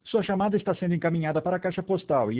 Sua chamada está sendo encaminhada para a caixa postal